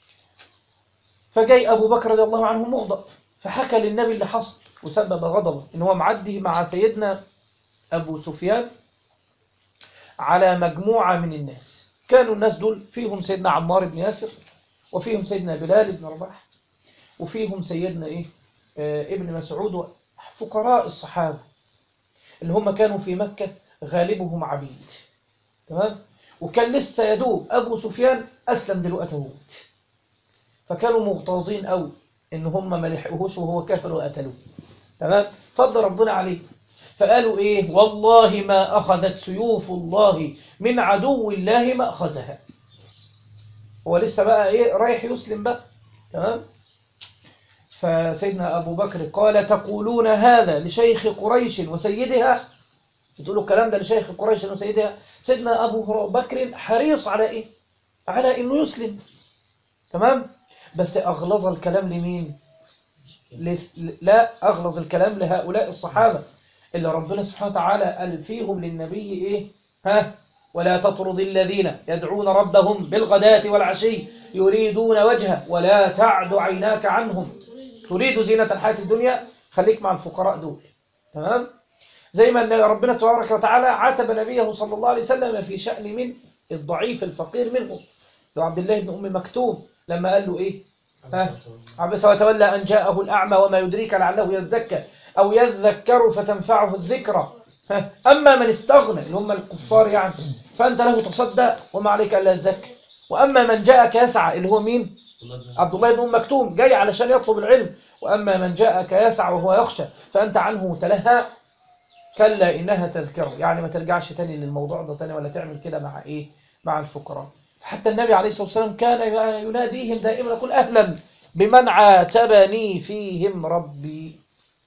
فجاء أبو بكر رضي الله عنه مغضب، فحكى للنبي اللي حصل وسبب غضبه، إن هو معدي مع سيدنا أبو سفيان على مجموعة من الناس. كانوا الناس دول فيهم سيدنا عمار بن ياسر، وفيهم سيدنا بلال بن رباح، وفيهم سيدنا ابن مسعود، فقراء الصحابة اللي هم كانوا في مكة غالبهم عبيد. تمام؟ وكان لسه يدوب أبو سفيان أسلم دلوقته، فكانوا مغتاظين قوي إن هم ما لحقوهوش وهو كافر وقتلوه. تمام؟ فضل ربنا عليه، فقالوا إيه؟ والله ما أخذت سيوف الله من عدو الله ما أخذها. هو لسه بقى إيه؟ رايح يسلم بقى. تمام؟ فسيدنا أبو بكر قال تقولون هذا لشيخ قريش وسيدها؟ بتقولوا الكلام ده لشيخ قريش وسيدها؟ سيدنا أبو بكر حريص على إيه؟ على إنه يسلم. تمام؟ بس أغلظ الكلام لمين؟ لا، أغلظ الكلام لهؤلاء الصحابة اللي ربنا سبحانه وتعالى قال فيهم للنبي إيه؟ ولا تطرد الذين يدعون ربهم بالغداة والعشي يريدون وجهه ولا تعد عيناك عنهم تريد زينة الحياة الدنيا، خليك مع الفقراء دول. تمام؟ زي ما ربنا تبارك وتعالى عاتب نبيه صلى الله عليه وسلم في شأن من الضعيف الفقير منهم، لو عبد الله بن أم مكتوم لما قال له إيه؟ عبس وتولى أن جاءه الأعمى وما يدريك لعله يزكى أو يذكر فتنفعه الذكرى. أما من استغنى اللي هم الكفار يعني، فأنت له تصدق وما عليك ألا يزكى. وأما من جاءك يسعى اللي هو مين؟ عبد الله بن أم مكتوم جاي علشان يطلب العلم. وأما من جاءك يسعى وهو يخشى فأنت عنه متلهى، كلا إنها تذكره. يعني ما ترجعش تاني للموضوع ده تاني، ولا تعمل كده مع إيه؟ مع الفقراء. حتى النبي عليه الصلاة والسلام كان يناديهم دائما يقول أهلا بمن عاتبني فيهم ربي،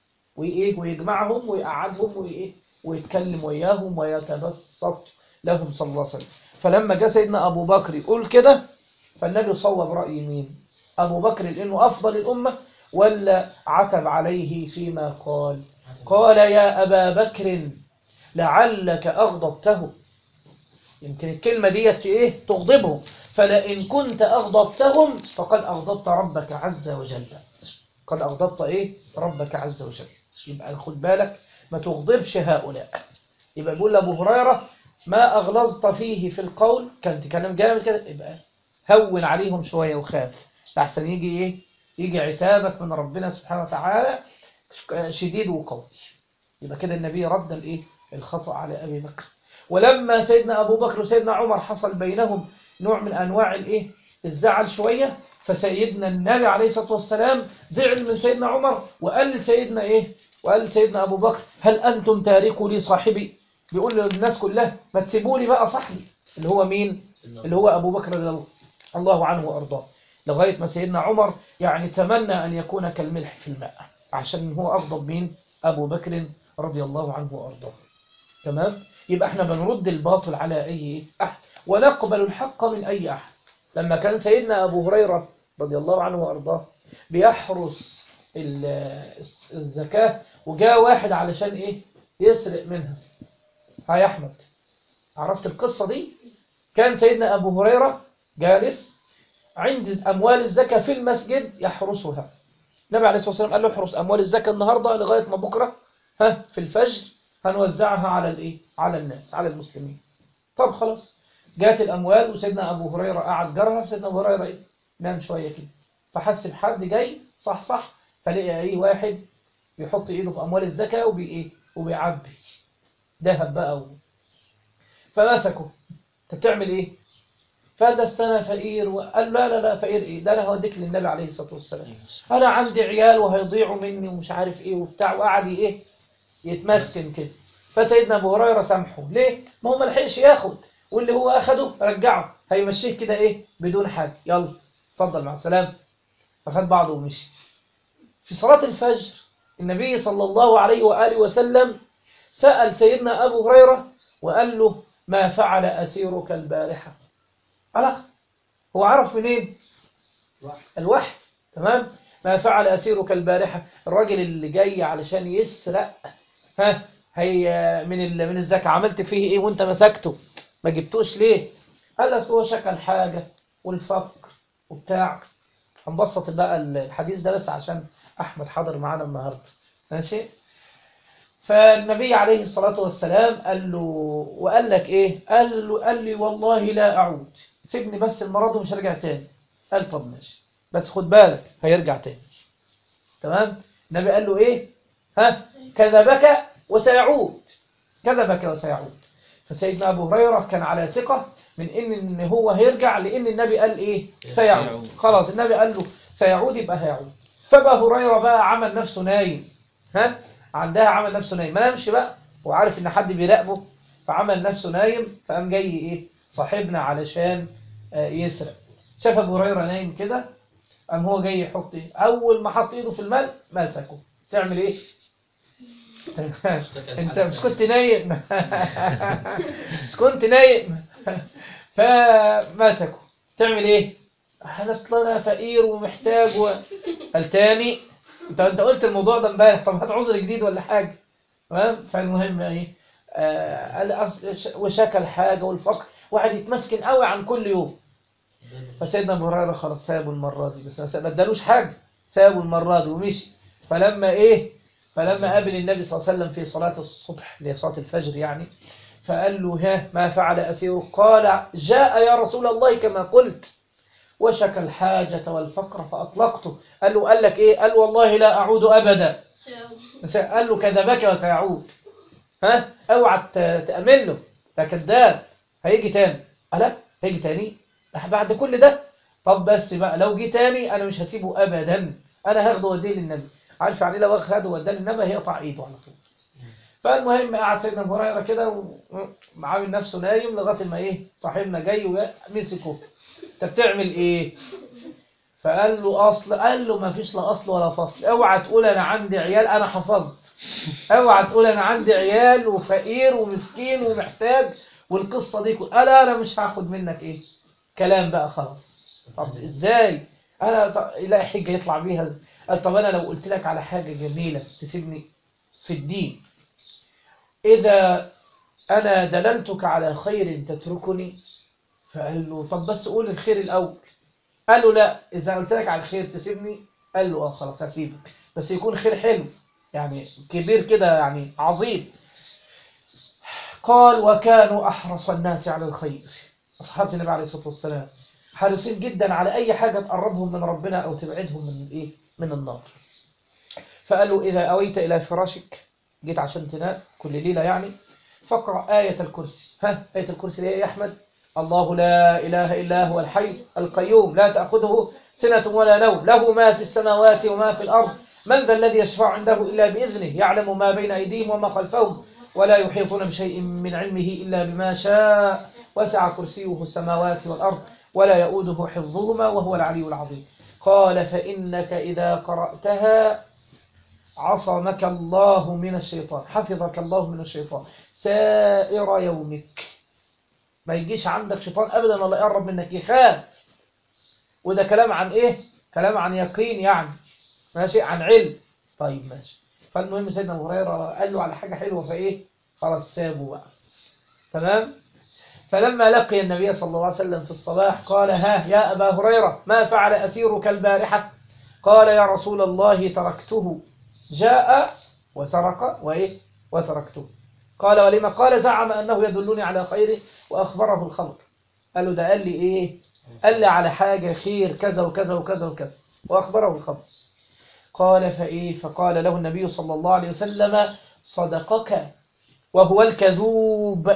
ويجمعهم ويقعدهم ويتكلم وياهم ويتبسط لهم صلى الله عليه وسلم. فلما جاء سيدنا أبو بكر يقول كده، فالنبي صوب رأي مين؟ أبو بكر لأنه أفضل الأمة، ولا عتب عليه فيما قال؟ قال يا أبا بكر لعلك أغضبته. يمكن الكلمة دي تغضبهم، فلئن كنت أغضبتهم فقد أغضبت ربك عز وجل. قد أغضبت ربك عز وجل. يبقى خد بالك ما تغضبش هؤلاء. يبقى بيقول لأبو هريرة ما أغلظت فيه في القول، كان تكلم جامد كده، يبقى هون عليهم شوية وخاف لحسن يجي عتابك من ربنا سبحانه وتعالى شديد وقوي. يبقى كده النبي رد الخطأ على أبي بكر. ولما سيدنا أبو بكر وسيدنا عمر حصل بينهم نوع من أنواع الزعل شوية، فسيدنا النبي عليه الصلاة والسلام زعل من سيدنا عمر وقال لسيدنا أبو بكر هل أنتم تاركوا لي صاحبي؟ بيقول للناس كلها ما تسيبوا لي بقى صاحبي، اللي هو مين؟ اللي هو أبو بكر رضي الله عنه وأرضاه. لغاية ما سيدنا عمر يعني تمنى أن يكون كالملح في الماء، عشان هو أغضب مين؟ أبو بكر رضي الله عنه وأرضاه. تمام؟ يبقى احنا بنرد الباطل على أي أحد ونقبل الحق من أي أحد. لما كان سيدنا أبو هريرة رضي الله عنه وأرضاه بيحرس الزكاة، وجاء واحد علشان يسرق منها. هاي أحمد، عرفت القصة دي؟ كان سيدنا أبو هريرة جالس عند أموال الزكاة في المسجد يحرسها. النبي عليه الصلاة والسلام قال له احرس أموال الزكاة النهاردة لغاية ما بكرة في الفجر هنوزعها على الناس، على المسلمين. طب خلاص، جات الأموال وسيدنا أبو هريرة قعد جرها، فسيدنا أبو هريرة نام شوية كده، فحس بحد جاي صح، فلقى واحد بيحط إيده في أموال الزكاة وبيعبي ذهب بقى فمسكه. أنت بتعمل إيه؟ فده استنى فقير وقال لا لا لا فقير إيه؟ ده أنا هوديك للنبي عليه الصلاة والسلام. أنا عندي عيال وهيضيعوا مني ومش عارف إيه وبتاع، وقعد إيه يتمسكن كده. فسيدنا أبو هريرة سامحه ليه؟ ما هو ما لحقش ياخد، واللي هو أخده رجعه، هيمشيه كده إيه بدون حاجة. يلا اتفضل مع السلامة. فخد بعضه ومشي. في صلاة الفجر النبي صلى الله عليه وآله وسلم سأل سيدنا أبو هريرة وقال له ما فعل أسيرك البارحة؟ ألا هو عرف منين؟ الوحي. تمام. ما فعل أسيرك البارحة؟ الراجل اللي جاي علشان يسرق هي من الزكاة، عملت فيه إيه وأنت مسكته؟ ما جبتوش ليه؟ قال لك هو شكل حاجة والفقر وبتاع. هنبسط بقى الحديث ده بس عشان أحمد حاضر معانا النهاردة. ماشي. فالنبي عليه الصلاة والسلام قال له وقال لك إيه؟ قال لي والله لا أعود، سيبني بس المرض ومش هرجع تاني. قال طب ماشي، بس خد بالك هيرجع تاني. تمام. النبي قال له إيه؟ كذبك وسيعود، كذبك وسيعود. فسيدنا أبو هريرة كان على ثقة من إن هو هيرجع، لأن النبي قال إيه؟ سيعود. خلاص النبي قال له سيعود يبقى هيعود. فأبو هريرة بقى عمل نفسه نايم. عندها عمل نفسه نايم، ما نامش بقى وعارف إن حد بيراقبه، فعمل نفسه نايم. فقام جاي إيه صاحبنا علشان يسرق. شاف أبو هريرة نايم كده، قام هو جاي يحط إيه؟ أول ما حط إيده في المال مسكه. تعمل إيه؟ انت مش كنت نايم؟ مش كنت نايم؟ فمسكوا. تعمل ايه؟ انا اصلا فقير ومحتاج قال تاني انت قلت الموضوع ده امبارح، طب هات عذر جديد ولا حاجه. تمام. فالمهم ايه وشكل حاجه والفقر واحد يتمسكن قوي عن كل يوم. فسيدنا ابو هريره خلاص سابوا المره دي، بس ما ادالوش حاجه، سابوا المره دي ومشي. فلما قابل النبي صلى الله عليه وسلم في صلاة الصبح اللي هي صلاة الفجر يعني، فقال له ما فعل أسير؟ قال جاء يا رسول الله كما قلت وشك الحاجة والفقر فأطلقته. قال لك إيه؟ قال والله لا أعود أبدا. قال له كذبك وسيعود. اوعى تأمن له، ده كذاب هيجي تاني. لا هيجي تاني بعد كل ده؟ طب بس بقى لو جه تاني أنا مش هسيبه أبدا، أنا هاخده وديه للنبي. عارف يعني لو خده وداه للنبي هيقطع ايده على طول. فالمهم قعد سيدنا ابو هريره كده وعامل نفسه نايم لغايه ما ايه صاحبنا جاي ومسكه. انت بتعمل ايه؟ فقال له قال له ما فيش لا اصل ولا فصل. اوعى تقول انا عندي عيال، انا حفظت. اوعى تقول انا عندي عيال وفقير ومسكين ومحتاج والقصه دي انا مش هاخد منك ايه كلام بقى خلاص. طب ازاي انا لا حجه يطلع بيها؟ قال طب أنا لو قلت لك على حاجة جميلة تسيبني في الدين، إذا أنا دللتك على خير تتركني؟ فقال له طب بس قول الخير الأول. قال له لا، إذا قلت لك على الخير تسيبني؟ قال له خلاص هسيبك، بس يكون خير حلو يعني كبير كده يعني عظيم. قال وكانوا أحرص الناس على الخير. أصحاب النبي عليه الصلاة والسلام حريصين جدا على أي حاجة تقربهم من ربنا أو تبعدهم من النار. فقالوا إذا أويت إلى فراشك، جيت عشان تنام كل ليلة يعني، فاقرأ آية الكرسي. آية الكرسي ليه يا أحمد؟ الله لا إله إلا هو الحي القيوم لا تأخذه سنة ولا نوم، له ما في السماوات وما في الأرض، من ذا الذي يشفع عنده إلا بإذنه، يعلم ما بين أيديهم وما خلفهم ولا يحيطون بشيء من علمه إلا بما شاء، وسع كرسيه السماوات والأرض ولا يؤوده حفظهما وهو العلي العظيم. قال فإنك إذا قرأتها عصمك الله من الشيطان، حفظك الله من الشيطان سائر يومك. ما يجيش عندك شيطان أبدا ولا يقرب منك، يخاف. وده كلام عن إيه؟ كلام عن يقين يعني، ماشي، عن علم. طيب ماشي. فالمهم سيدنا أبو هريرة قال له على حاجة حلوة، فإيه خلاص سابه بقى. تمام. فلما لقي النبي صلى الله عليه وسلم في الصباح قال يا أبا هريرة ما فعل أسيرك البارحة؟ قال يا رسول الله تركته، جاء وسرق وتركته. قال ولما؟ قال زعم أنه يدلني على خيره وأخبره الخبر. قال له ده قال لي إيه؟ قال لي على حاجة خير كذا وكذا وكذا وكذا وأخبره الخبر. قال فقال له النبي صلى الله عليه وسلم صدقك وهو الكذوب.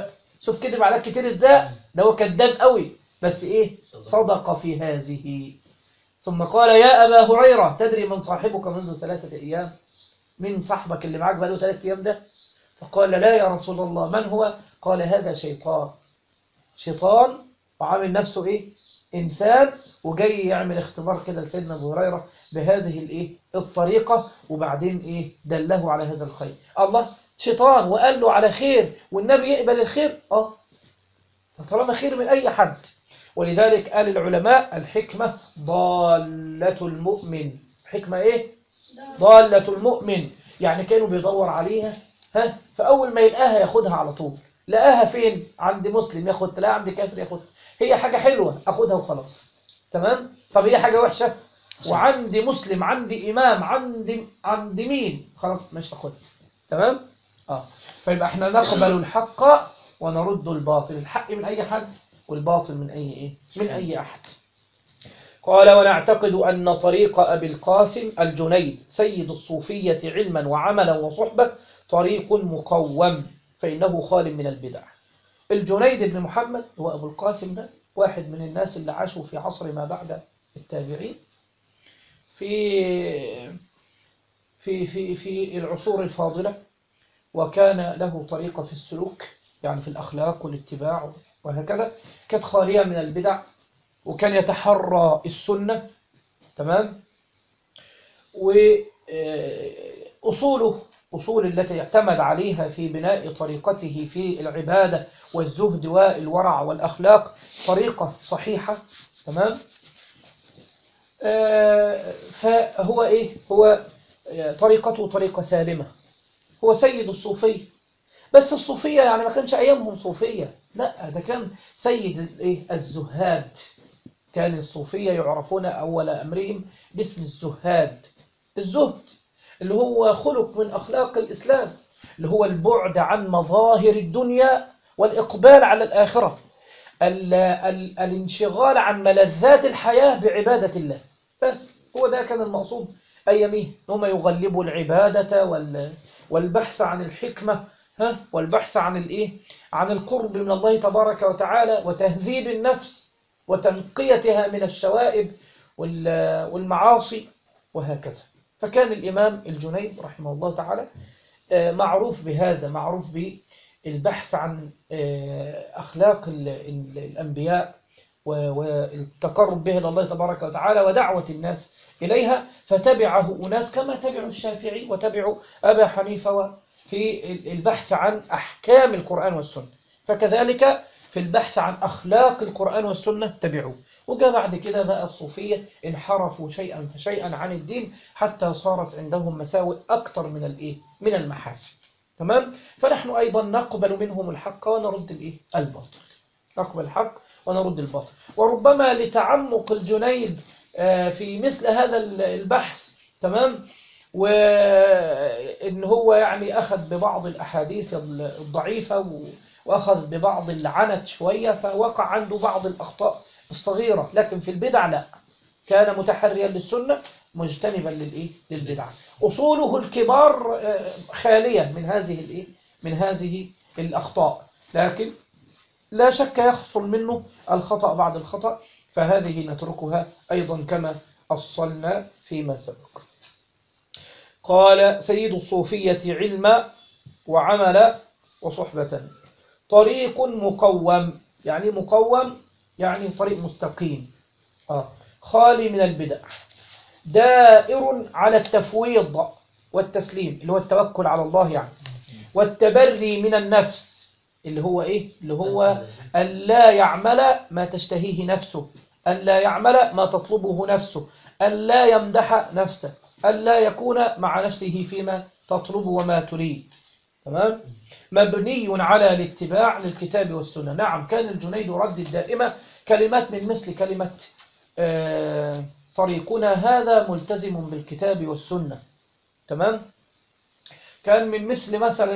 شوف كذب عليك كتير ازاي، ده هو كذاب قوي، بس ايه صدق في هذه. ثم قال يا أبا هريرة تدري من صاحبك منذ 3 أيام؟ من صاحبك اللي معاك بقاله 3 أيام ده؟ فقال لا يا رسول الله. من هو؟ قال هذا شيطان. شيطان وعامل نفسه ايه إنسان، وجاي يعمل اختبار كده لسيدنا أبو هريرة بهذه الايه الطريقة، وبعدين ايه دله على هذا الخير. الله، شيطان وقال له على خير والنبي يقبل الخير؟ طالما خير من أي حد. ولذلك قال العلماء الحكمة ضالة المؤمن. حكمة ايه؟ ضالة المؤمن، يعني كانوا بيدور عليها، فأول ما يلقاها ياخدها على طول. لقاها فين؟ عند مسلم ياخد، تلاقيها عند كافر ياخد. هي حاجة حلوة أخدها وخلاص. تمام؟ طب هي حاجة وحشة وعندي مسلم، عندي إمام، عندي مين، خلاص مش هاخدها. تمام؟ فيبقى احنا نقبل الحق ونرد الباطل. الحق من أي حد والباطل من أي إيه؟ من أي أحد. قال ونعتقد أن طريق أبي القاسم الجنيد سيد الصوفية علما وعملا وصحبة طريق مقوم، فإنه خال من البدع. الجنيد بن محمد هو أبو القاسم، ده واحد من الناس اللي عاشوا في عصر ما بعد التابعين، في العصور الفاضلة، وكان له طريقة في السلوك، يعني في الأخلاق والاتباع وهكذا، كانت خالية من البدع، وكان يتحرى السنة. تمام؟ أصول التي اعتمد عليها في بناء طريقته في العبادة والزهد والورع والأخلاق طريقة صحيحة. تمام؟ فهو إيه؟ هو طريقته طريقة سالمة. هو سيد الصوفية، بس الصوفية يعني ما كانش أيامهم صوفية، لا، ده كان سيد الزهاد. كان الصوفية يعرفون أول أمرهم باسم الزهاد. الزهد اللي هو خلق من أخلاق الإسلام، اللي هو البعد عن مظاهر الدنيا والإقبال على الآخرة، الانشغال عن ملذات الحياة بعبادة الله. بس هو ده كان المقصود أيامه، هم يغلبوا العبادة والبحث عن الحكمة، والبحث عن القرب من الله تبارك وتعالى، وتهذيب النفس وتنقيتها من الشوائب والمعاصي وهكذا. فكان الإمام الجنيد رحمه الله تعالى معروف بهذا، معروف بالبحث عن أخلاق الأنبياء والتقرب به إلى الله تبارك وتعالى ودعوة الناس إليها. فتبعه أناس كما تبعوا الشافعي وتبعوا أبا حنيفة في البحث عن أحكام القرآن والسنة، فكذلك في البحث عن أخلاق القرآن والسنة تبعوه. وجاء بعد كده بقى الصوفية انحرفوا شيئا فشيئا عن الدين، حتى صارت عندهم مساوئ أكثر من المحاسن. تمام؟ فنحن أيضا نقبل منهم الحق ونرد الباطل. نقبل الحق ونرد الباطل. وربما لتعمق الجنيد في مثل هذا البحث، تمام، وإن هو يعني أخذ ببعض الأحاديث الضعيفة وأخذ ببعض العنت شوية، فوقع عنده بعض الأخطاء الصغيرة، لكن في البدع لا، كان متحريا للسنة مجتنبا للبدع. أصوله الكبار خالية من هذه الأخطاء، لكن لا شك يحصل منه الخطأ بعد الخطأ، فهذه نتركها أيضا كما أصلنا فيما سبق. قال سيد الصوفية علما وعملا وصحبة طريق مقوم. يعني مقوم يعني طريق مستقيم، خالي من البدع، دائر على التفويض والتسليم اللي هو التوكل على الله يعني، والتبري من النفس اللي هو اللي هو أن لا يعمل ما تشتهيه نفسه، أن لا يعمل ما تطلبه نفسه، أن لا يمدح نفسه، أن لا يكون مع نفسه فيما تطلب وما تريد. تمام؟ مبني على الاتباع للكتاب والسنة. نعم، كان الجنيد يردد دائما كلمات من مثل كلمة طريقنا هذا ملتزم بالكتاب والسنة. تمام؟ كان من مثل مثلا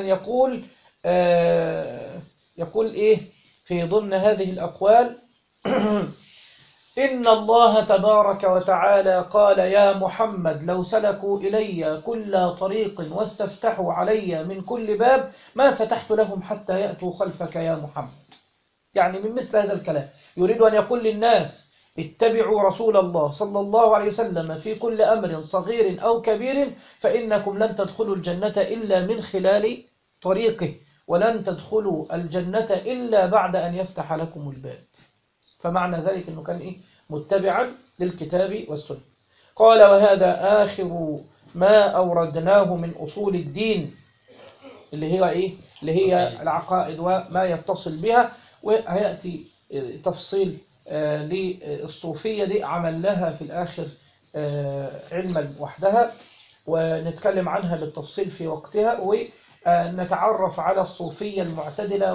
يقول في ضمن هذه الأقوال إن الله تبارك وتعالى قال يا محمد لو سلكوا إلي كل طريق واستفتحوا علي من كل باب ما فتحت لهم حتى يأتوا خلفك يا محمد. يعني من مثل هذا الكلام يريد أن يقول للناس اتبعوا رسول الله صلى الله عليه وسلم في كل أمر صغير أو كبير، فإنكم لن تدخلوا الجنة إلا من خلال طريقه، ولن تدخلوا الجنة إلا بعد أن يفتح لكم الباب. فمعنى ذلك أنه كان متبعا للكتاب والسنة. قال وهذا آخر ما أوردناه من أصول الدين، اللي هي اللي هي العقائد وما يتصل بها. وهيأتي تفصيل للصوفية دي عمل لها في الآخر علما وحدها، ونتكلم عنها بالتفصيل في وقتها، ونتعرف على الصوفية المعتدلة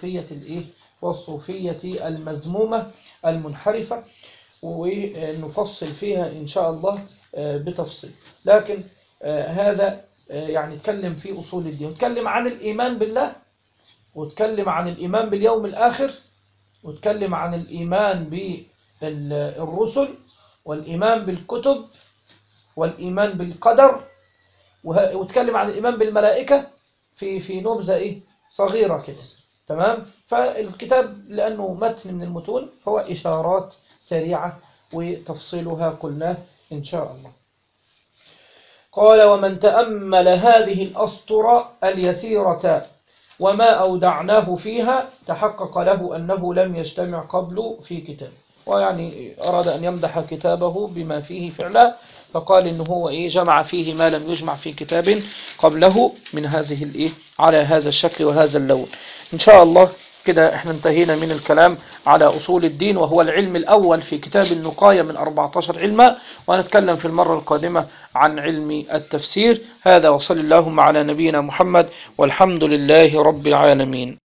والصوفية المذمومة المنحرفة، ونفصل فيها إن شاء الله بتفصيل. لكن هذا يعني نتكلم في أصول الدين، نتكلم عن الإيمان بالله، وتكلم عن الإيمان باليوم الآخر، وتكلم عن الإيمان بالرسل، والإيمان بالكتب، والإيمان بالقدر، وتكلم عن الإيمان بالملائكة في نبذة صغيرة كده. تمام. فالكتاب لأنه متن من المتون فهو إشارات سريعة، وتفصيلها قلناه إن شاء الله. قال ومن تأمل هذه الأسطر اليسيرة وما أودعناه فيها تحقق له أنه لم يجتمع قبل في كتاب. ويعني أراد أن يمدح كتابه بما فيه فعلا، فقال إنه هو جمع فيه ما لم يجمع في كتاب قبله من هذه على هذا الشكل وهذا اللون. إن شاء الله كده احنا انتهينا من الكلام على أصول الدين، وهو العلم الأول في كتاب النقاية من 14 علما، ونتكلم في المرة القادمة عن علم التفسير. هذا وصل اللهم على نبينا محمد، والحمد لله رب العالمين.